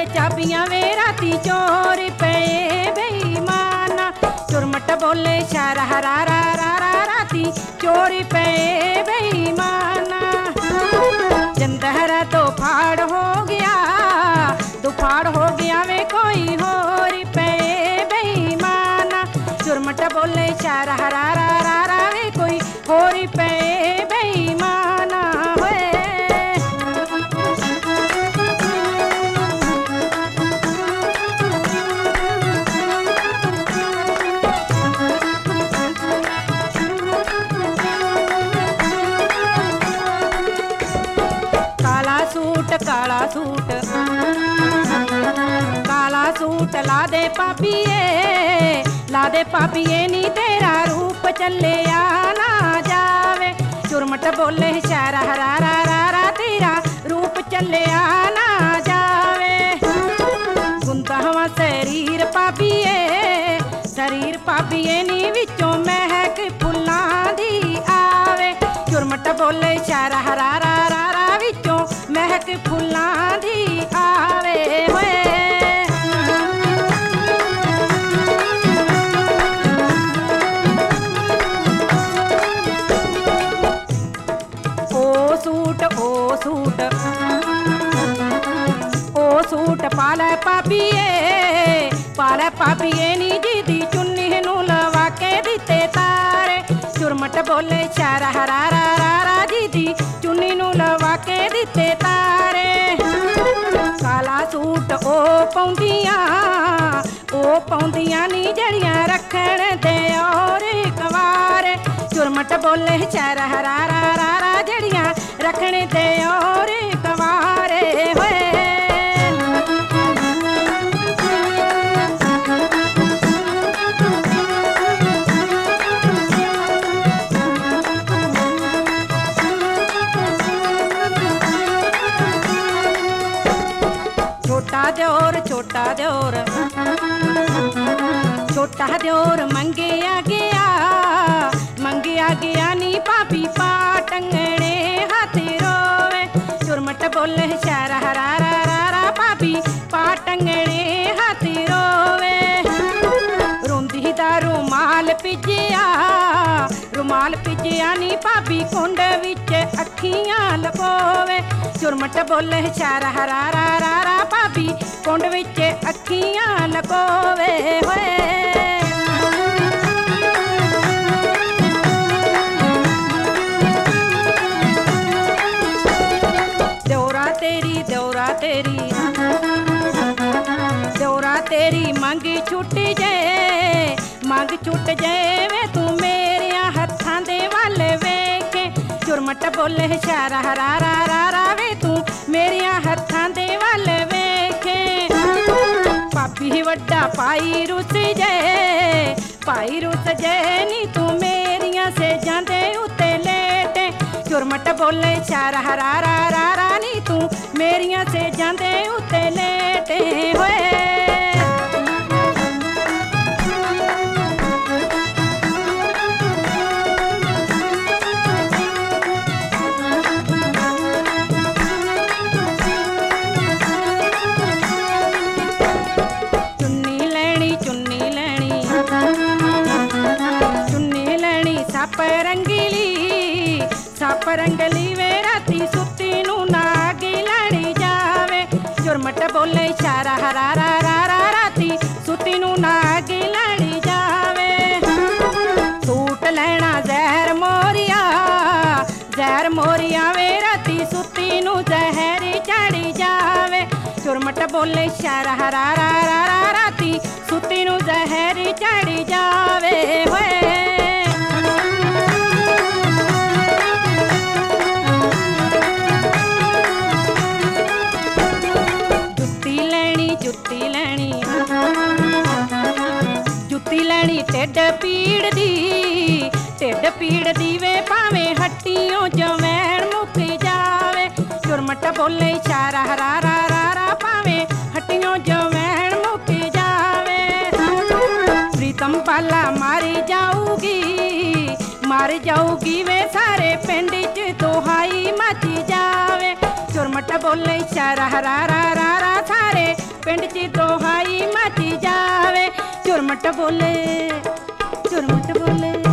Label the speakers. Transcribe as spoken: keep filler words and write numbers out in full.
Speaker 1: ਚਾਬੀਆਂ ਵੇ ਰਾਤੀ ਚੋਰ ਪਏ ਬੇਈਮਾਨਾ। ਚੁਰਮਟ ਬੋਲੇ ਸ਼ਰਾ ਰਾ ਰਾ ਰਾ ਰਾਤੀ ਚੋਰ ਪਏ ਬੇਈਮਾਨਾ। ਜੰਦਹਰਾ ਤੋਂ ਫਾੜ ਹੋ ਗਿਆ ਦੁਫਾੜ ਹੋ ਗਿਆ ਵੇ ਕੋਈ ਹੋਰ ਪਏ ਬੇਈਮਾਨਾ। ਚੁਰਮਟ ਬੋਲੇ ਸ਼ਰਾ ਰਾ ਰਾ ਰਾ ਵੇ ਕੋਈ ਹੋਰ ਪਏ ਬੇਈਮਾਨਾ। ਹੋਏ काला सूट काला सूट ला दे पापीए ला दे पापीए नी तेरा रूप चले ना जावे। चुरमट बोले शरा रा रा रा रा तेरा रूप चले ना जावे। गुंदावा शरीर पापीए शरीर पापीए नी विचों महक फुल्लां दी आवे। चुरमट बोले शरा रा रा रा रा विचों महक फुल्लां दी आवे। होए ओ सूट ओ सूट ओ सूट पाले पापीए पाले पापीए नी जी चुन्नी नू लवा के दिते तारे। चुरमट बोले शरा रा रा रा जी चुन्नी नू लवा के दिते तारे। काला सूट ओ पाउंदियां ओ पाउंदियां नी जड़ियां रखण दे और कवारे। चुरमट बोले शरा रा रा रा जड़ियां रखण दे और कवारे। होए छोटा द्योर छोटा द्योर छोटा द्योर मंगिया गया मंगिया गया नी पापी पाटंगणे हाथ रोवे। चुरमट बोले शरा रा रा रा पापी पाटंगणे हाथ रोवे। रोंदी दा रुमाल पिजिया रुमाल पिजिया नी पापी कुंड विच अखियां लकोवे। चुरमट बोले शरा रा रा रा पापी कुंड विच अखियां लकोवे। होए द्योरा तेरी द्योरा तेरी द्योरा तेरी मंग छुट जाए मंग छुट जाए वे तू मेरिया हत्थां दे वल वेखे। चुरमट बोले शरा रा रा रा वे तू मेरिया हत्थां दे वल वेखे। पापी वड्डा पाई रुस जाए पाई रुस जाए नी तू मेरिया से जांदे उते लेटे। चुरमट बोले शरा रा रा रा नी तू मेरिया से जांदे उते लेटे। होए सप रंगली सप रंगली वे राती सुती नू नागी लड़ी जावे। चुरमट बोले शरा रा रा रा राती सुती नू नागी लड़ी जावे। सूट लेना जहर मोरिया जहर मोरिया वे राती सुती नू जहर चढ़ी जावे। चुरमट बोले शरा रा रा रा राती सुती नू जहर चढ़ी जावे। होए जुत्ती लैनी ढिड पीड़ दी ढिड पीड़ दी वे भावें हट्टियों जवैन मुक जावे। चुरमट बोले शरा रा रा रा भावें हट्टियों जवैन मुक जावे। प्रीतम पाला मारी जाऊगी मारी जाऊगी वे सारे पिंड च दुहाई मच जावे। चुरमट बोले शरा रा रा रा सारे ਪਿੰਡ 'ਚ ਦੋਹਾਈ ਮਚ ਜਾਵੇ ਝੁਰਮਟ ਬੋਲੇ ਝੁਰਮਟ ਬੋਲੇ